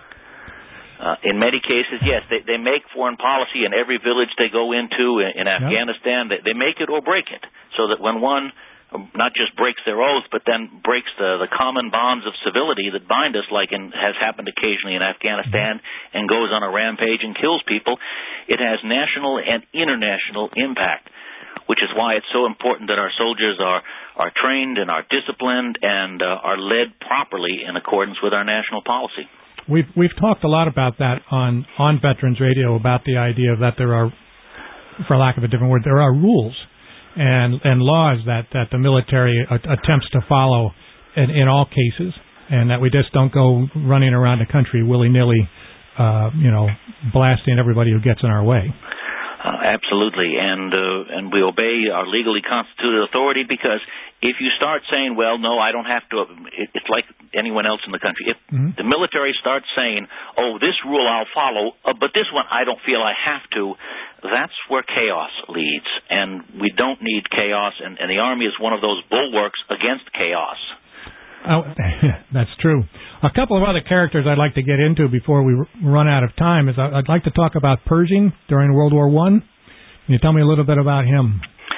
Uh, in many cases, yes, they, they make foreign policy in every village they go into in, in Afghanistan. Yep. They, they make it or break it, so that when one not just breaks their oath, but then breaks the, the common bonds of civility that bind us, like in, has happened occasionally in Afghanistan, and goes on a rampage and kills people, it has national and international impact, which is why it's so important that our soldiers are, are trained and are disciplined and uh, are led properly in accordance with our national policy. We've, we've talked a lot about that on, on Veterans Radio, about the idea that there are, for lack of a different word, there are rules and and laws that, that the military a- attempts to follow in, in all cases, and that we just don't go running around the country willy-nilly, uh, you know, blasting everybody who gets in our way. Uh, absolutely, and uh, and we obey our legally constituted authority, because if you start saying, well, no, I don't have to, it, it's like anyone else in the country. If mm-hmm. the military starts saying, oh, this rule I'll follow, uh, but this one I don't feel I have to, that's where chaos leads, and we don't need chaos, and, and the Army is one of those bulwarks against chaos. Oh, that's true. A couple of other characters I'd like to get into before we run out of time is I'd like to talk about Pershing during World War One. Can you tell me a little bit about him?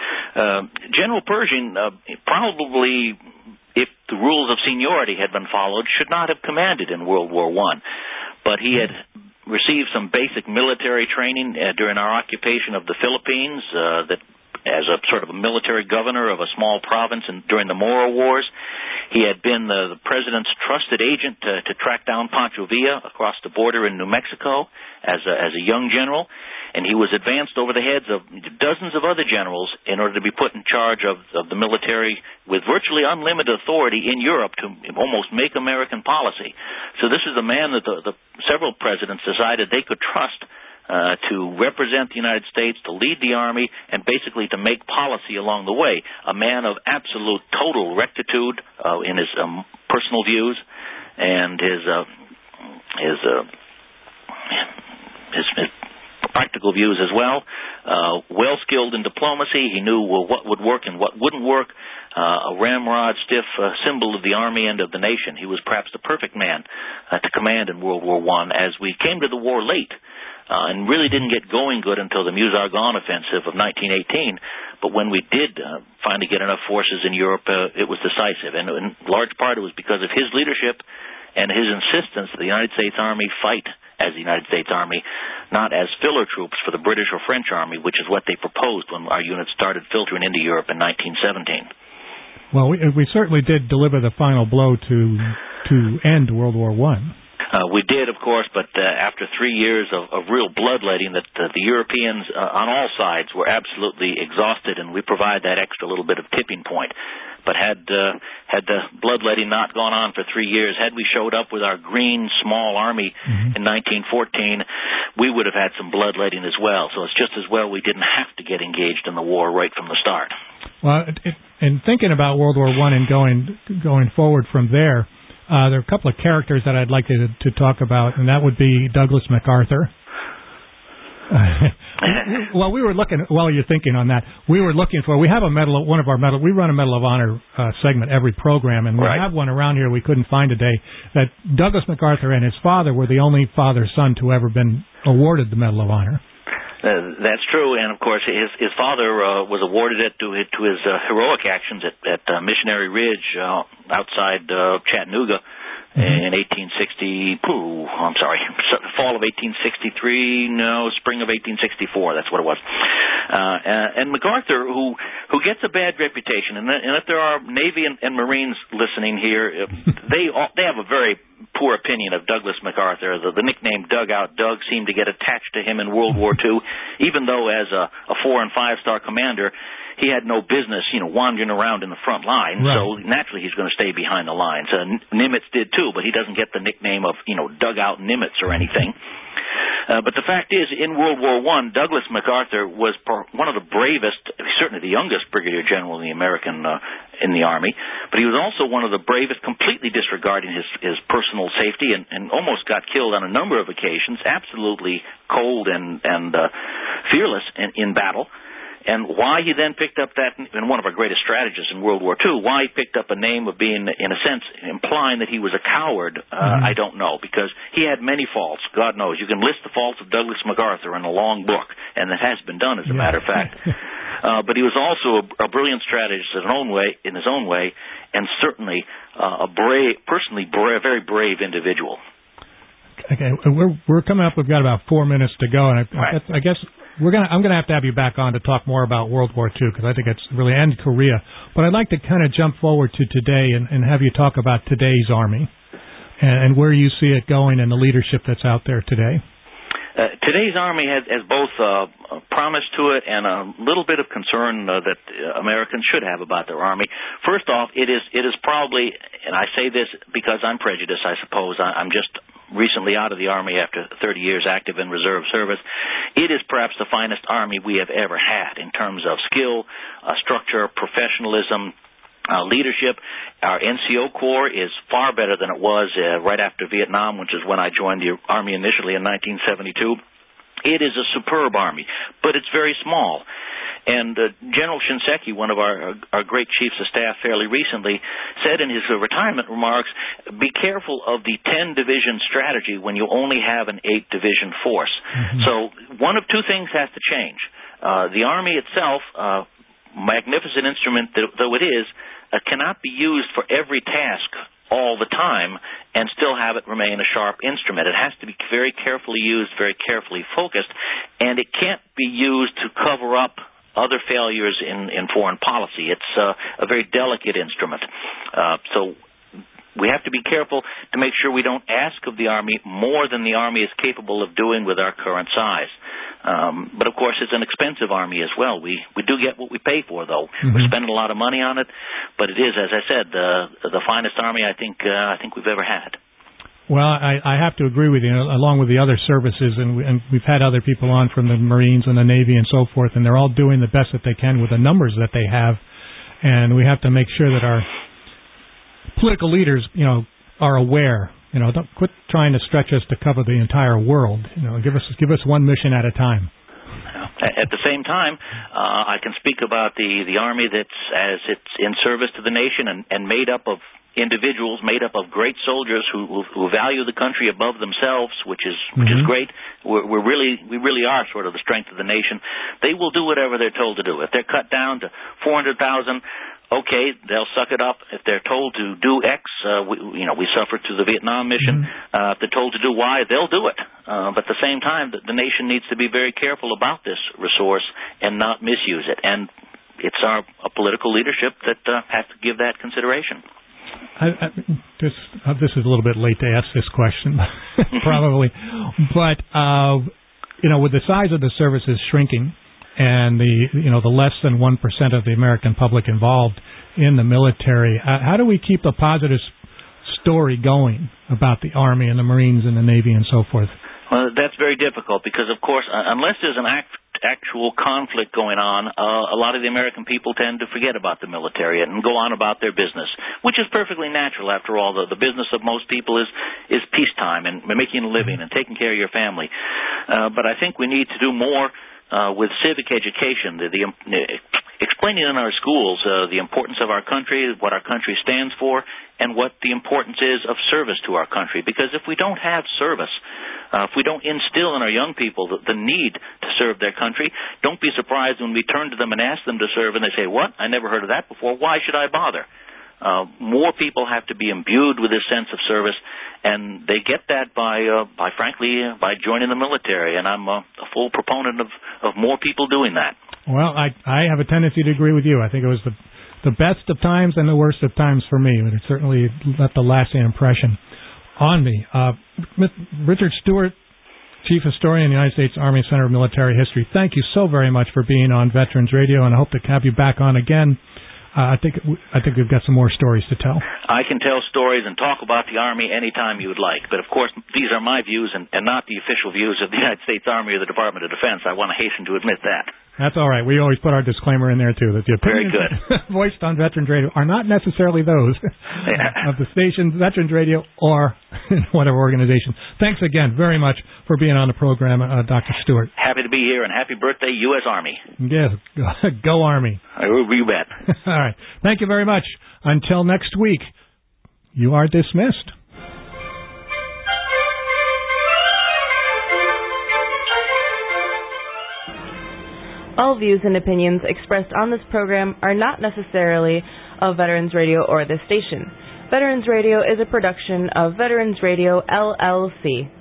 Uh, General Pershing, uh, probably, if the rules of seniority had been followed, should not have commanded in World War One. But he had received some basic military training uh, during our occupation of the Philippines, uh, that as a sort of a military governor of a small province and during the Moro Wars. He had been the, the president's trusted agent to, to track down Pancho Villa across the border in New Mexico as a, as a young general, and he was advanced over the heads of dozens of other generals in order to be put in charge of, of the military with virtually unlimited authority in Europe to almost make American policy. So this is a man that the, the several presidents decided they could trust Uh, to represent the United States, to lead the Army, and basically to make policy along the way. A man of absolute total rectitude uh, in his um, personal views and his uh, his, uh, his his practical views as well. Uh, well skilled in diplomacy, he knew well, what would work and what wouldn't work. Uh, a ramrod, stiff uh, symbol of the Army and of the nation. He was perhaps the perfect man uh, to command in World War One. As we came to the war late. Uh, and really didn't get going good until the Meuse-Argonne offensive of nineteen eighteen. But when we did uh, finally get enough forces in Europe, uh, it was decisive. And in large part it was because of his leadership and his insistence that the United States Army fight as the United States Army, not as filler troops for the British or French Army, which is what they proposed when our units started filtering into Europe in nineteen seventeen. Well, we, we certainly did deliver the final blow to to end World War One. Uh, we did, of course, but uh, after three years of, of real bloodletting, that uh, the Europeans uh, on all sides were absolutely exhausted, and we provide that extra little bit of tipping point. But had uh, had the bloodletting not gone on for three years, had we showed up with our green small army mm-hmm. in nineteen fourteen, we would have had some bloodletting as well. So it's just as well we didn't have to get engaged in the war right from the start. Well, it, it, in thinking about World War One and going going forward from there, Uh, there are a couple of characters that I'd like to, to talk about, and that would be Douglas MacArthur. Well, we were looking, while you're thinking on that, we were looking for, we have a medal, one of our medal, we run a Medal of Honor uh, segment every program, and we right. have one around here we couldn't find today, that Douglas MacArthur and his father were the only father-son to ever been awarded the Medal of Honor. Uh, that's true, and of course, his his father uh, was awarded it to to his uh, heroic actions at, at uh, Missionary Ridge uh, outside uh, Chattanooga mm-hmm. in eighteen sixty. Pooh, I'm sorry, fall of eighteen sixty-three. No, spring of eighteen sixty-four. That's what it was. Uh, and MacArthur, who who gets a bad reputation, and, and if there are Navy and, and Marines listening here, they all, they have a very poor opinion of Douglas MacArthur. The, the nickname Dugout Doug seemed to get attached to him in World War Two, even though as a, a four- and five-star commander, he had no business, you know, wandering around in the front line. Right. So naturally he's going to stay behind the lines. Uh, Nimitz did too, but he doesn't get the nickname of, you know, Dugout Nimitz or anything. Uh, but the fact is, in World War One, Douglas MacArthur was one of the bravest, certainly the youngest brigadier general in the American uh, in the Army, but he was also one of the bravest, completely disregarding his, his personal safety, and, and almost got killed on a number of occasions, absolutely cold and, and uh, fearless in, in battle. And why he then picked up that, and one of our greatest strategists in World War Two, why he picked up a name of being, in a sense, implying that he was a coward, uh, mm-hmm. I don't know, because he had many faults. God knows. You can list the faults of Douglas MacArthur in a long book, and that has been done, as a yeah. matter of fact. uh, but he was also a, a brilliant strategist in his own way, in his own way, and certainly uh, a brave, personally brave, very brave individual. Okay, we're we're coming up. We've got about four minutes to go, and I, right. I guess we're gonna. I'm gonna have to have you back on to talk more about World War Two, because I think it's really and Korea. But I'd like to kind of jump forward to today and, and have you talk about today's Army and, and where you see it going and the leadership that's out there today. Uh, today's Army has, has both uh, a promise to it and a little bit of concern uh, that uh, Americans should have about their Army. First off, it is it is probably, and I say this because I'm prejudiced, I suppose. I, I'm just recently out of the Army after thirty years active in reserve service. It is perhaps the finest Army we have ever had in terms of skill, uh, structure, professionalism, Uh, leadership. Our N C O Corps is far better than it was uh, right after Vietnam, which is when I joined the Army initially in nineteen seventy-two. It is a superb Army, but it's very small. And uh, General Shinseki, one of our, our great chiefs of staff fairly recently, said in his uh, retirement remarks, be careful of the ten-division strategy when you only have an eight-division force. Mm-hmm. So one of two things has to change. Uh, the Army itself, uh, magnificent instrument though it is, uh, cannot be used for every task all the time and still have it remain a sharp instrument. It has to be very carefully used, very carefully focused, and it can't be used to cover up other failures in, in foreign policy. It's uh, a very delicate instrument. Uh, so we have to be careful to make sure we don't ask of the Army more than the Army is capable of doing with our current size. Um, but, of course, it's an expensive Army as well. We we do get what we pay for, though. Mm-hmm. We're spending a lot of money on it, but it is, as I said, the the finest Army I think uh, I think we've ever had. Well, I, I have to agree with you, along with the other services, and, we, and we've had other people on from the Marines and the Navy and so forth, and they're all doing the best that they can with the numbers that they have, and we have to make sure that our political leaders, you know, are aware. You know, don't quit trying to stretch us to cover the entire world. You know, give us give us one mission at a time. At the same time, uh, I can speak about the, the Army that's as it's in service to the nation and, and made up of individuals, made up of great soldiers who who value the country above themselves, which is which mm-hmm. is great. We're, we're really we really are sort of the strength of the nation. They will do whatever they're told to do. If they're cut down to four hundred thousand. Okay, they'll suck it up. If they're told to do X, uh, we, you know, we suffered through the Vietnam mission. Mm-hmm. Uh, if they're told to do Y, they'll do it. Uh, but at the same time, the, the nation needs to be very careful about this resource and not misuse it. And it's our a political leadership that uh, has to give that consideration. I, I, this uh, this is a little bit late to ask this question, probably, but uh, you know, with the size of the services shrinking and the you know the less than one percent of the American public involved in the military, uh, how do we keep a positive story going about the Army and the Marines and the Navy and so forth? Well, that's very difficult because, of course, uh, unless there's an act, actual conflict going on, uh, a lot of the American people tend to forget about the military and go on about their business, which is perfectly natural. After all, the, the business of most people is, is peacetime and making a living and taking care of your family. Uh, but I think we need to do more uh, with civic education, the, the uh, explaining in our schools uh, the importance of our country, what our country stands for, and what the importance is of service to our country. Because if we don't have service, uh, if we don't instill in our young people the, the need to serve their country, don't be surprised when we turn to them and ask them to serve, and they say, "What? I never heard of that before. Why should I bother?" Uh, more people have to be imbued with this sense of service, and they get that by, uh, by frankly, uh, by joining the military. And I'm uh, a full proponent of, of more people doing that. Well, I I have a tendency to agree with you. I think it was the the best of times and the worst of times for me, but it certainly left a lasting impression on me. Uh, Richard Stewart, Chief Historian of the United States Army Center of Military History, thank you so very much for being on Veterans Radio, and I hope to have you back on again. Uh, I think I think we've got some more stories to tell. I can tell stories and talk about the Army anytime you would like, but of course these are my views and, and not the official views of the United States Army or the Department of Defense. I want to hasten to admit that. That's all right. We always put our disclaimer in there, too, that the opinions voiced on Veterans Radio are not necessarily those yeah. of the station's Veterans Radio or whatever organization. Thanks again very much for being on the program, uh, Doctor Stewart. Happy to be here, and happy birthday, U S Army. Yes, go Army. You bet. All right. Thank you very much. Until next week, you are dismissed. All views and opinions expressed on this program are not necessarily of Veterans Radio or this station. Veterans Radio is a production of Veterans Radio, L L C.